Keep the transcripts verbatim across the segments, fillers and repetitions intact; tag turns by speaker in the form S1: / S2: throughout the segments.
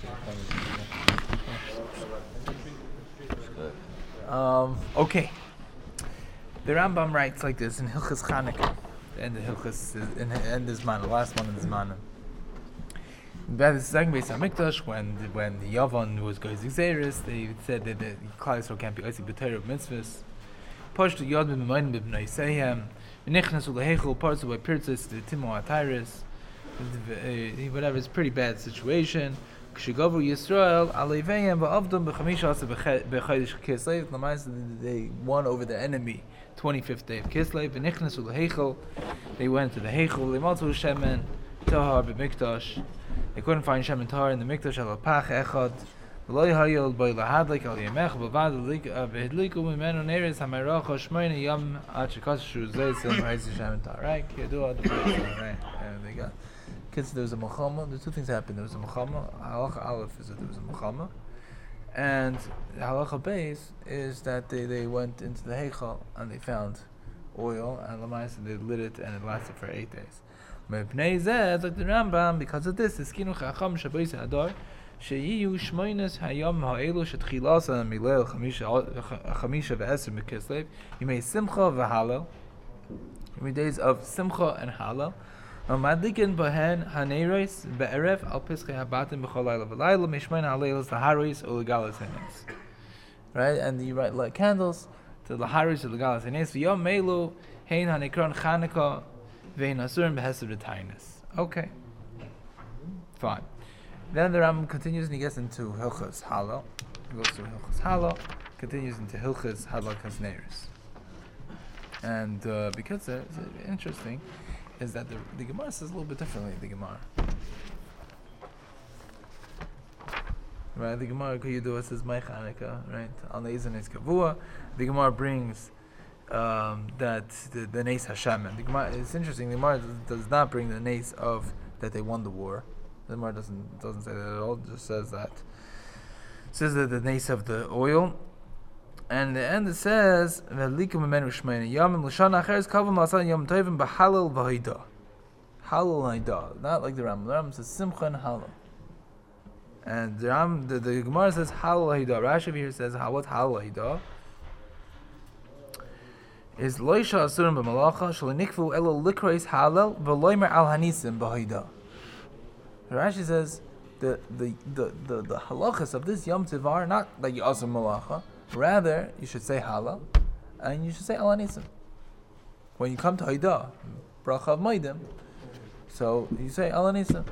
S1: Um, okay. The Rambam writes like this in Hilchas Chanukah, and the Hilchas in the end is man, the last one is man. By the second base Hamikdash, when the, when the Yavan was going to Xeris, they said that the Klal Yisrael can't be Oisik B'Torah of mitzvahs. Posh to Yad B'Mayim B'Bnei Seihem, V'Nichnas U'Lehechel, parts of by Pirtzis, the Timo Atairis, whatever. It's a pretty bad situation. Kshigavu Yisrael Aleivayim V'Avdom B'Chamisha Asa B'Chodesh Kislev. Lamais they won over the enemy. twenty-fifth day of Kislev. V'Nichnas U'Lehechel, they went to the Hechel. Lematu Shemen Tahar B'Mikdash. They couldn't find Shemen Tahar in the Mikdash. Al Pach Echad. V'Lo Yahayil B'Y Lahadlik Al Yemech B'Vad V'Hidliku Mimenu Neres Hamayracha Shmoyne Yom Ad Shekashu Zay Sil Ma'is Shemen Tahar. Right? Kedu Ad Right? There they go. Kids, there was a Muhammad. The two things happened. There was a Muhammad. Halacha Aleph is that there was a Muhammad, and Halacha Beis is that they, they went into the Heichal and they found oil, and Lamais they lit it and it lasted for eight days. Mepnei Zeh, like the Rambam, because of this, is Kinu Chacham Shabbos Hadar, Sheyiyu Shmoines Hayam Ha'elu Shetchilasa Milel Chamisha Ve'eser Mekislev. You may Simcha V'Halel. You may days of Simcha and Halel. Madlikin Bahen Haneros Be'erev Al Pischei Habatim B'Chol Laila V'Laila Mishmein Haleilos Laharis Ulegalas Hanes. Right, and you write light candles to Laharis Ulegalas Hanes. V'Yom Meilu Hein Hanekron Chanukah Vein Asurim Beheser V'Tainis. Okay, fine. Then the Rambam continues and he gets into Hilchas Halal. He goes to Hilchas Halal, continues into Hilchas Hadlakas Neiros. And uh, because it's uh, interesting. Is that the, the Gemara says a little bit differently, the Gemara. Right, the Gemara Kuyudua says, My Chanukah, right? Al Neizan is Kavua. The Gemara brings um, that the, the Nes Hashem. And the Gemara, it's interesting, the Gemara does, does not bring the Nes of that they won the war. The Gemara doesn't, doesn't say that at all, it just says that. It says that the Nes of the oil. And the end it says, "V'likum menu shmeina yamim l'shana acheres kavam l'asan yom tovim b'halal v'hayda." Halal and hayda, not like the Rambam. The Rambam says simcha and halal. And the Ram, the, the Gemara says halal hayda. Rashi here says what halal hayda is loisha asurim b'malacha shalinikvu elo likreis halal v'loimer al hanisim b'hayda. Rashi says the the the the, the halachas of this yom tiv are not like you asur malacha. Rather, you should say halal, and you should say al hanisim. When you come to hayda, bracha of maidim, so you say al hanisim.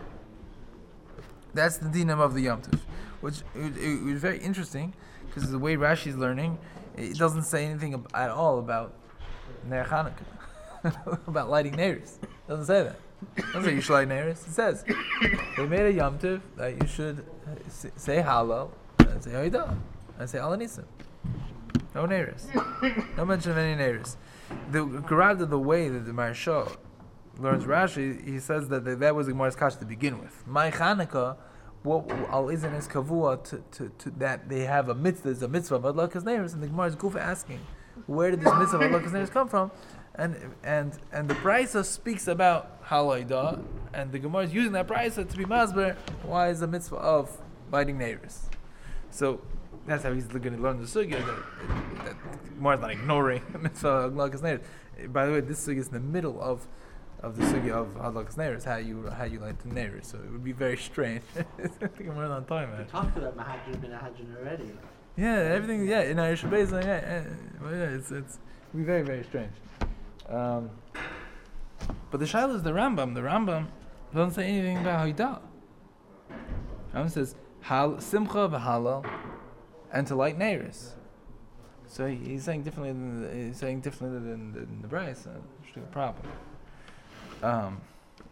S1: That's the dinam of the yom tiv, which it, it, it was very interesting because the way Rashi is learning, it doesn't say anything ab- at all about ner Chanukah, about lighting neiros. It doesn't say that. It doesn't say you should light neiros. It says they made a yom tiv that you should say halal and say hayda and say al hanisim. No neiros. No mention of any neiros. The rather the way that the Maharsha learns Rashi, he says that that was the Gemara's kash to begin with. My Chanukah, what al izin is kavua to, to, to that they have a mitzvah, is a mitzvah of adlakas neiros, and the Gemara is gufa asking, where did this mitzvah of adlakas neiros come from? And and and the Brisa speaks about halayda, and the Gemara is using that Brisa to be masber. Why is the mitzvah of lighting neiros? So. That's how he's going to learn the sugya. That, that more than ignoring mitzvah hadlakas neiros. By the way, this sugya is in the middle of of the sugya of hadlakas neiros. How you how you light the neiros. So it would be very strange. I think more than time.
S2: We talked about Mahadran bin Ahadran already.
S1: Yeah, everything. Yeah, in our Shabbat, like, yeah, yeah, well, yeah, it's it's it would be very very strange. Um, but the shaila is the Rambam. The Rambam doesn't say anything about hayda. Rambam says hal simcha v'halal. And to light neiros. So he, he's saying differently than the, he's saying differently than, than the Bryce. Uh, which is a problem. Um,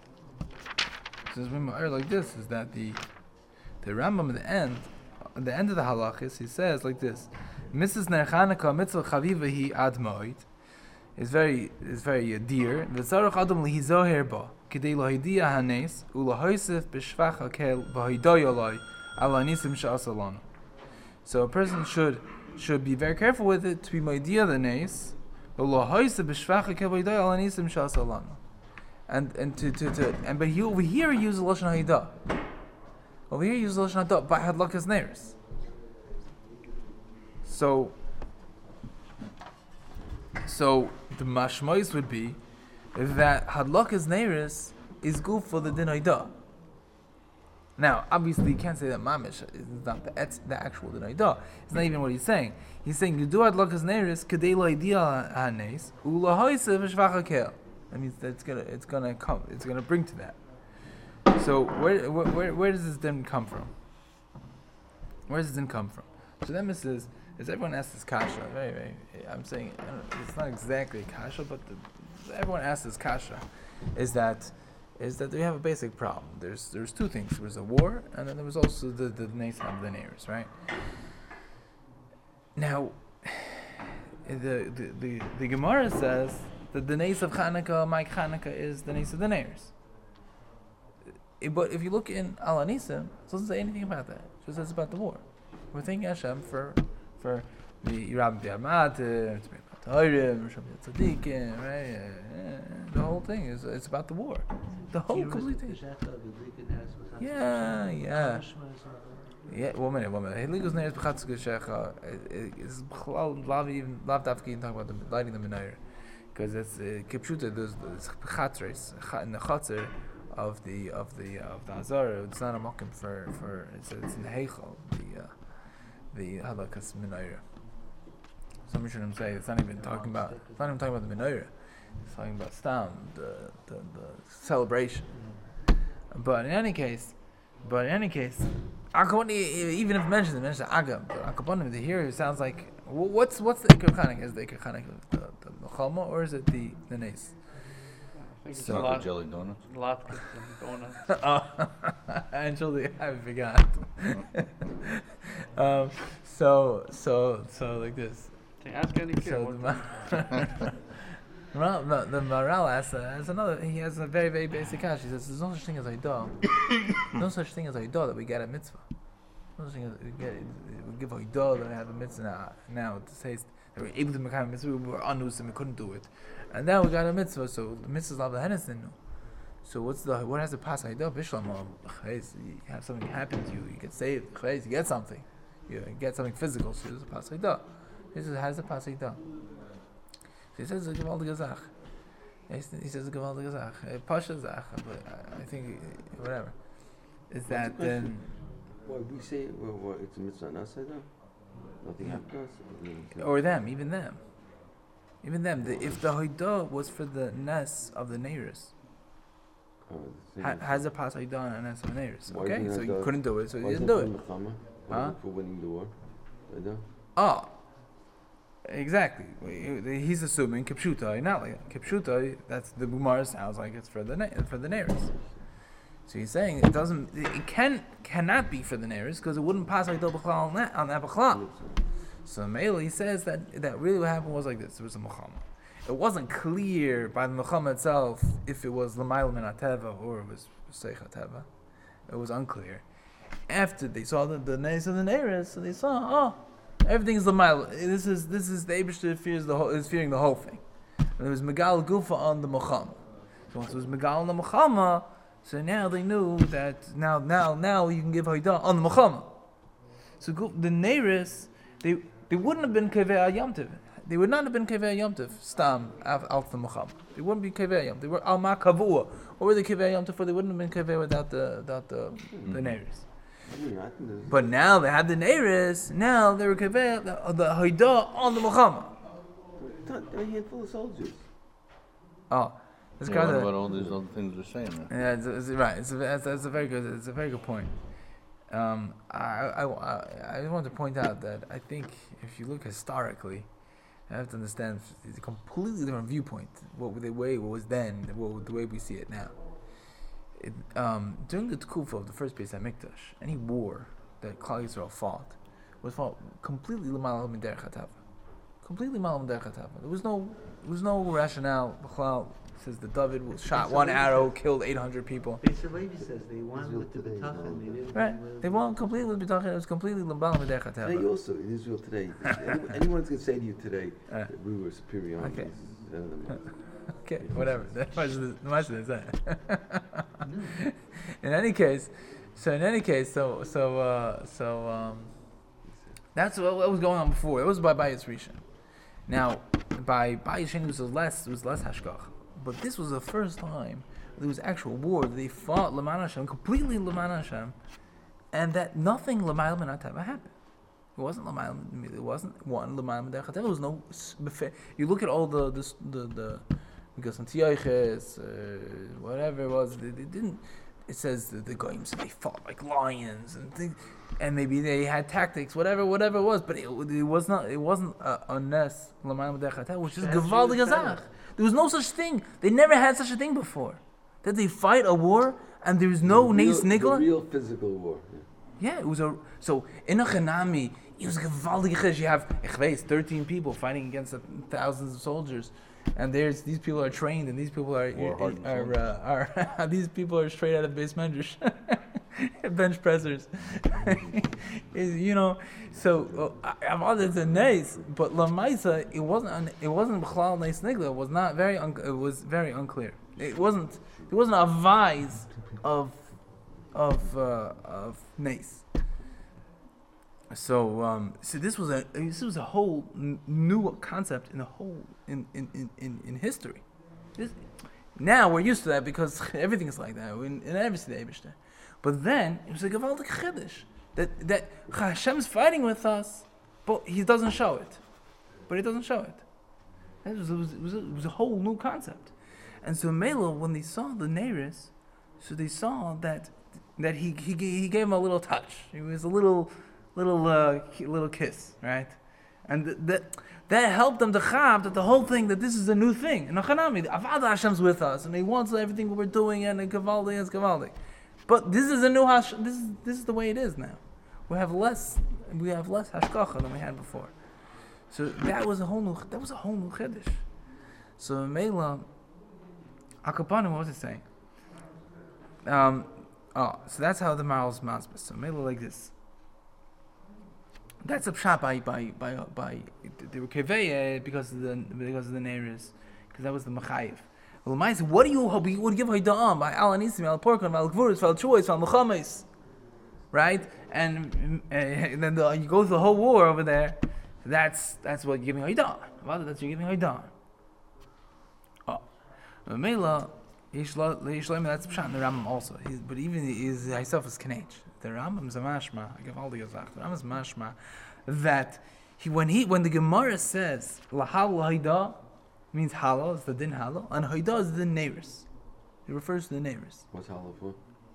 S1: since we are like this is that the the Rambam at the end, at the end of the halachis, he says like this: Missus Ner Chanukah mitzvah chavivahi ad moed is very is very uh, dear. V'tzarach adam lihizoher ba k'dei lahidia hanes ulahoisef b'shvach hakel v'haidayolai ala nisim sha'asalanu. So a person should should be very careful with it to be ma'idiyah the nes, and and to to, to and but he over here he uses lashon hayda. Over here, you use Lashon Hada by Hadlakas Neiris. So, so the mashmois would be that Hadlakas Neiris is good for the Din Haidah. Now, obviously, you can't say that Mamish is not the, it's the actual Din Haidah. It's not even what he's saying. He's saying, you do Hadlakas Neiris, Kedei Laidia Hanes, Ula Hoise Vishvacha Kel. That means that it's gonna, it's gonna come, it's gonna bring to that. So, where, where, where, where does this din come from? Where does this din come from? So then it says, as everyone asks this kasha, very, very, I'm saying, I don't, it's not exactly kasha, but the, everyone asks this kasha, is that, is that we have a basic problem. There's, there's two things. There was a war, and then there was also the, the nation of the neighbors, right? Now, the, the, the, the Gemara says that the nace of Chanukah, Mike Chanukah, is the nace of the neighbors. But if you look in Al Anisim, it doesn't say anything about that. It just says about the war. We're thanking Hashem for for the Yerabim B'Yamatim, Torah, Tzadikim, right? The whole thing is it's about the war. The whole complete thing. Yeah, yeah. Yeah, one minute, one minute. Heligus Neiris B'Chatzuk Shecha is Lav even Lav Dafki even talk about the lighting the menorah, because it's Kipshuta. There's Chatzres in the Chatzar of the of the uh, of the Azara. It's not a mokim for for it's it's in the Heichal, the uh, the Halakas menorah. Some Rishonim say it's not even talking about it's not even talking about the menorah. It's talking about Stam, the the, the celebration. Mm-hmm. But in any case, but in any case, Akabani, even if it mentions it mentions Agam, but Akabani the here it sounds like what's what's the Iker Chanik? Is the Iker Chanik the the Mechalma or is it the the Nace?
S3: It's so, not jelly donuts.
S4: Latkes and donuts.
S1: Oh, actually, I forgot. um, so, so, so like this.
S4: Ask any kid.
S1: So the, ma- the, the Maral has, uh, has another. He has a very, very basic ash. He says, "There's no such thing as Haidah. No such thing as Haidah that we get a mitzvah. No such thing as we get. We give Haidah that we have a mitzvah now. Now it says that we're able to make a mitzvah. We were unused and we couldn't do it." And now we got a mitzvah, so the mitzvah's of the Hennessy. So what's the what has the pas Haidah? Bishlam, you have something happen to you, you get saved, you get something, you get something physical. So there's a pas Haidah. He says, has a pas Haidah. So he says a gewaldige Gazach. He says a gewaldige Gazach, pasha Zach, but I think whatever. Is that then?
S5: Well, we say well, well, it's a mitzvah on us, Haidah. Nothing happens.
S1: Or them, even them. Even them, the, if the Haidah was for the Nes of the Neiris,
S5: oh,
S1: ha, has a pas Haidah and a Nes of the Neiris. Okay, so you
S5: the,
S1: couldn't do it, so you didn't do it. Huh?
S5: For winning the war. Haidah?
S1: Oh, exactly. He's assuming Kipshuta, not like Kipshuta. That's the Gemara sounds like it's for the for the Neiris. So he's saying it doesn't, it can cannot be for the Neiris because it wouldn't pass Haidah b'chlal on that on that b'chlal. So Meili he says that, that really what happened was like this. It was a Muhammad. It wasn't clear by the Muhammad itself if it was L'mayla min Ateva or it was Seich Ateva. It was unclear. After they saw the the names of the Neiris, so they saw, oh, everything is L'mayla. This is this is the Eibishter fears the whole is fearing the whole thing. And it was Megal Gufa on the Muhammad. So once it was Megal on the Muhammad, so now they knew that now now now you can give Haidah on the Muhammad. So the Neiris, they They wouldn't have been Kevei Yom Tov. They would not have been Kevei Yom Tov. Stam out the Muhammad. They wouldn't be Kevei Yom Tov. They were Al Ma Kavua. What were they Kevei Yom Tov for? They wouldn't have been Kevei without the without the mm-hmm. the Neiris. But now they had the Neiris. Now they were Kevei the, the Haidah on the Muhammad.
S5: They're a handful of soldiers.
S1: Oh, this
S3: yeah,
S1: kind
S3: what
S1: of
S3: about all these other things we're saying? Right?
S1: Yeah, it's, it's, right. It's a, it's, it's a very good. It's a very good point. Um, I, I, I, I want to point out that I think if you look historically, I have to understand it's a completely different viewpoint. What the way it was then, what the way we see it now. It, um, during the Tkufa of the first Beis Hamikdash, any war that Klal Yisrael fought was fought completely l'mal min derech hatava. Completely l'mal min derech hatava. There was no, there was no rationale. B'chlal says that David shot one arrow, killed eight hundred people.
S2: Beis Levi says they won with the bitachon. They didn't.
S1: Right, they won completely with bitachon. It was completely l'mal min derech hatava.
S5: Today also in Israel today, anyone, anyone's going to say to you today
S1: uh,
S5: that we were superior.
S1: Okay.
S5: Uh,
S1: okay, whatever. That's much is that. In any case, So in any case, so so uh, so um, that's what, what was going on before. It was by Bayis Rishon. Now, by Bayis Sheni was less, it was less hashkach. But this was the first time there was actual war. They fought L'man Hashem, completely L'man Hashem, and that nothing L'mayel Min HaTeva happened. It wasn't L'mayel, it wasn't one L'mayel Min HaTeva. There was no. You look at all the the the, the because Antiochus, uh, whatever it was, they, they didn't. It says the, the goyim, they fought like lions and things, and maybe they had tactics, whatever, whatever it was. But it, it was not. It wasn't a, a nes L'mayel Min HaTeva, which is Gevaldig Azach. There was no such thing. They never had such a thing before. That they fight a war and there was no Nes Nigla.
S5: The real physical war. Yeah.
S1: Yeah, it was a. So in a Chanami, it was a Gevaldig Chesh. You have Echveis, thirteen people fighting against uh, thousands of soldiers, and there's these people are trained, and these people are are, are, uh, are these people are straight out of the base medrash, bench pressers. You know, so Avad is a nice, but Lamaisa it wasn't un, it wasn't B'chlal Nes Nigla. It was not very un, it was very unclear. It wasn't it wasn't a vise of of uh, of Nes. So um, so this was a this was a whole n- new concept in the whole in in, in, in, in history. This, now we're used to that because everything is like that in, in every city. But then it was a Gevaldik Chiddush that that Hashem's fighting with us, but He doesn't show it. But He doesn't show it. It was, it was, it was, a, it was a whole new concept. And so Mela, when they saw the Neiris, so they saw that that he he he gave him a little touch. It was a little little uh, little kiss, right? And th- that that helped them to chab that the whole thing, that this is a new thing. And Achanami, Avad Hashem's with us, and He wants everything we're doing, and Gavaldi is Gavaldi. But this is a new hash. This is this is the way it is now. We have less we have less hashkacha than we had before. So that was a whole new that was a whole new chiddush. So Mela, Akapanim, what was it saying? Um, oh, so that's how the Maral's masbis. So Mela like this. That's a pshat by by by by they were kevei because of the because of the neiris, because that was the machayev. Well, what do you what do you give Haidam by Al Anisim, Al Porkon, Al Gvuris, Al Chois, Al Mechames, right? And, uh, and then the, you go through the whole war over there. That's that's what you're giving Haidam. Rather, that's what you're giving Haidam. Oh, Mela, Yishloim, that's pshat in the Rambam also. He's, but even his himself is Kanech. The Rambam is a mashma. I give all the Yazach. The Rambam is mashma that he when he when the Gemara says Lahal Haida means halal, it's the din halal, and Haida is the neiris. It refers to the neiris.
S5: What's halal for?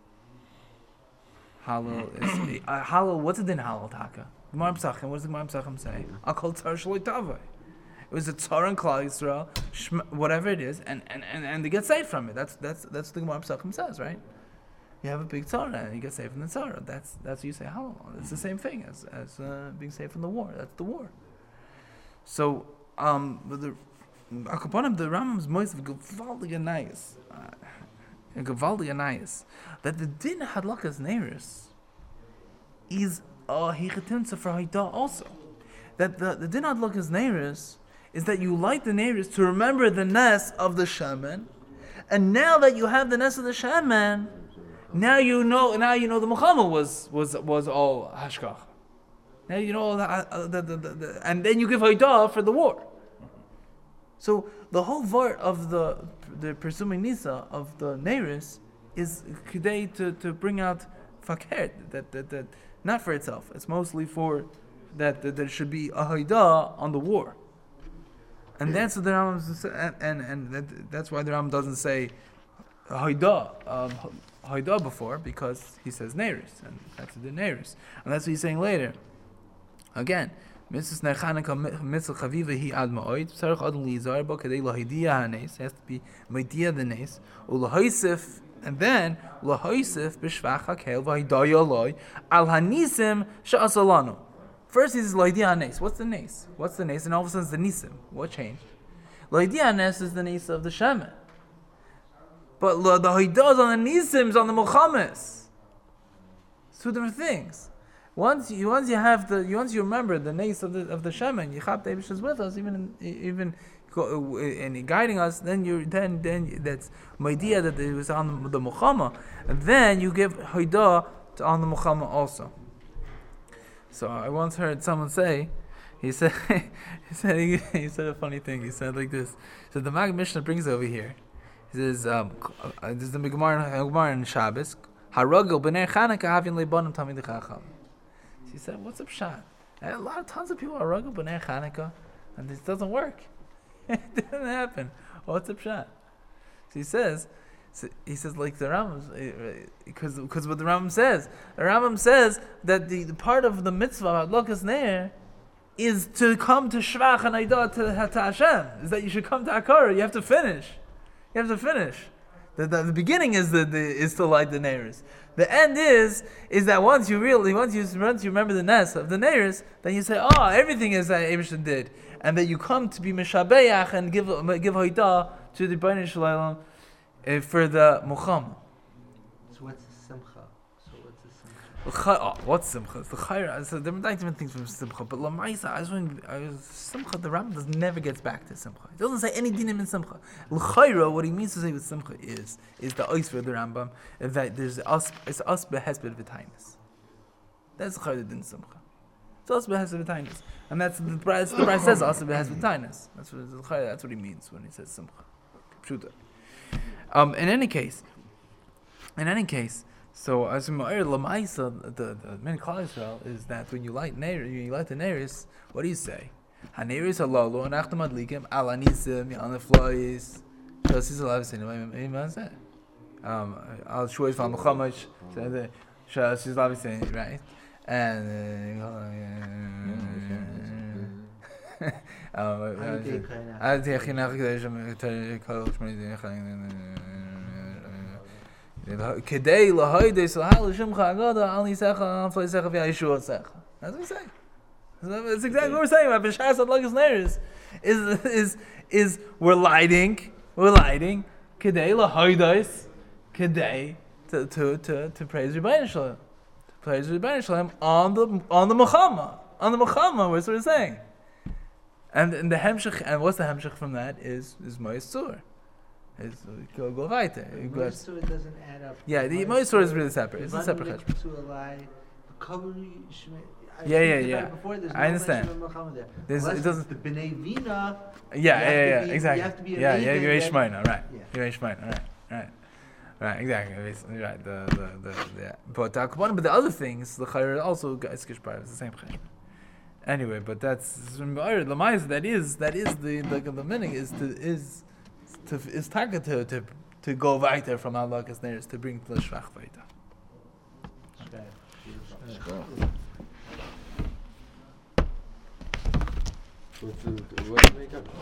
S1: Halal is uh, halal. What's a din halal taka? Gemara Pesachim. What does the Gemara Pesachim say? Akol tzar shaloi tavai. It was a tzar and Klal Yisrael, shma, whatever it is, and, and, and, and they get saved from it. That's that's that's what the Gemara Pesachim says, right? You have a big tzara and you get saved from the tzara. That's that's what you say halal. It's the same thing as as uh, being saved from the war. That's the war. So um, but the Akapanim, the Rambam's most Gevaldig Anayas, Gevaldig Anayas, that the din hadlakas neiris is a hichatimtza for Haida also. That the, the din hadlakas neiris is that you light the neiris to remember the nes of the shaman, and now that you have the nes of the shaman, now you know now you know the Muhammad was was was all hashkach. Now you know the, uh, the, the, the, the and then you give Haida for the war. So the whole vart of the the presuming nisa of the neiris is kidei to, to bring out fakir that, that that not for itself. It's mostly for that that there should be a haida on the war, and that's what the Rambam and and, and that, that's why the Rambam doesn't say haida um, haida before, because he says neiris, and that's the neiris, and that's what he's saying later. Again. Mitzvah Nechaneka Mitzvah Chaviva Hi Ad Ma'od. Tzarich Adam Lizar Bo Kadei Lahidia Hanes has to be Maidia the Nes. Ulahaisif and then Ulahaisif B'Shvach Hakel V'Hidaya Loi Al Hanisim Sha'asalanu. First he says Lahidia Hanes. What's the Nes? What's the Nes? And all of a sudden it's the Nisim. What changed? Lahidia Hanes is the Nes of the Shaman. But the Haidah is on the Nisim, on the Muhammad's. Two different things. Once you once you have the you once you remember the nace of the of the shaman, Yichab Eibush is with us, even even and guiding us. Then you then then that's my idea that it was on the Muhammad, and then you give Haida to on the Muhammad also. So I once heard someone say, he said, he said, he, he said a funny thing. He said like this. So the Mag Mishnah brings over here. He says, um, uh, this is the Gemara in Shabbos. Haragel b'nei Chanukah having leibanim tamid chacham. She said, what's up, shot? A lot of tons of people are ragel b'nei Chanukah, and this doesn't work. It didn't happen. What's up, shot? So he says, so he says like the Rambam, because because what the Rambam says, the Rambam says that the, the part of the mitzvah of Adlokas Neir is to come to Shvach and Aidah to, to Hashem. Is that you should come to Akara. You have to finish. You have to finish. The, the, the beginning is the, the is to light the Neiris. The end is is that once you really once you once you remember the ness of the Neiris, then you say, oh, everything is that Eibishter did, and that you come to be Meshabeach and give give Haidah to the Bnei Shalom uh, for the Muhammad.
S2: So what's the simcha? So what's the simcha?
S1: Oh, what's simcha? It's the chayra. So there are not even things from simcha, but lamaisa. I was wondering, I was simcha. The Rambam does never gets back to simcha. He doesn't say any dinim in simcha. L'chayra, what he means to say with simcha is is the ois for the Rambam that there's us. It's us behesped v'tainis. That's the chayra din simcha. It's us behesped v'tainis, and that's the that's the Bride says us behesped v'tainis. That's what the chayra. That's what he means when he says simcha. Pshuta. Um. In any case, in any case. So as Ma'ir Lamaisa, the the main Klal Yisrael is that when you light Neir, you light the Neiris, what do you say? Haneiris Halalu and Achtam Adlikim Ala Nisim Yan Flois. Shasis Alav Seinim. Iman said. Um, Al Shuis Van Muhammad. Shasis Alav Seinim. Right. And. Kedei lahaydei salhal shimcha agada al nisecha al fleisecha v'yayishua secha. That's what we say. That's exactly what we're saying about B'shas Adlakas Neiris. Is is is we're lighting, we're lighting kedei lahaydei, kedei to to to to praise Rebbeinu Shalom, to praise Rebbeinu Shalom on the on the Muhammad, on the Muhammad. That's what we're saying. And and the hemshech, and what's the hemshech from that is is Moisur. Is go go weiter.
S2: Moisur doesn't add up.
S1: Yeah, the Moisur is really separate. It's a separate cheshbon. Yeah, yeah, yeah.
S2: Before, there's
S1: I understand.
S2: No
S1: There's, it doesn't.
S2: The Bnei Vina.
S1: Yeah, yeah, yeah,
S2: be,
S1: exactly.
S2: You have to be
S1: yeah, yeah, you're
S2: then,
S1: Shmaina, right?
S2: Yeah.
S1: You're Shmaina, right? Right. Right, exactly. Right. The the the yeah. But uh, but the other things, the chayr also is kishbar. It's the same chayr. Anyway, but that's Lamais. That is that is the the the meaning is to is to is target to to to go weiter from Allah Kasneris to bring the Shvach weiter.
S5: What's the, what do you make up?